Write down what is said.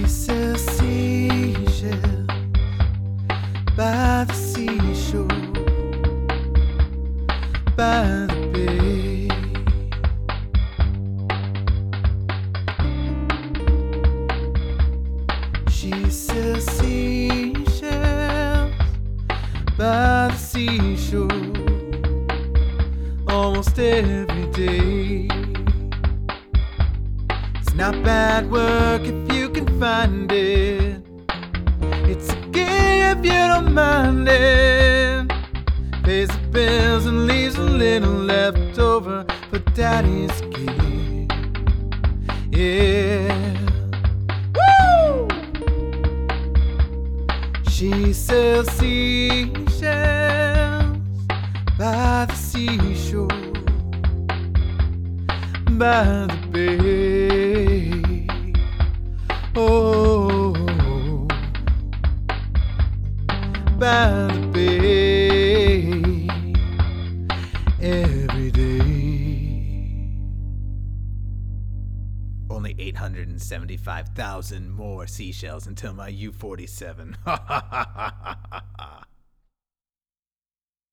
sells seashells by the seashore, by the bay. She sells seashells by the seashore almost every day. It's not bad work if you can find it. It's a gift you don't mind it. Pays the bills and leaves a little left over for daddy's gift. Yeah. Woo! She sells seashells by the seashore, by the bay. Oh, by the bay every day. Only 875,000 more seashells until my U-47.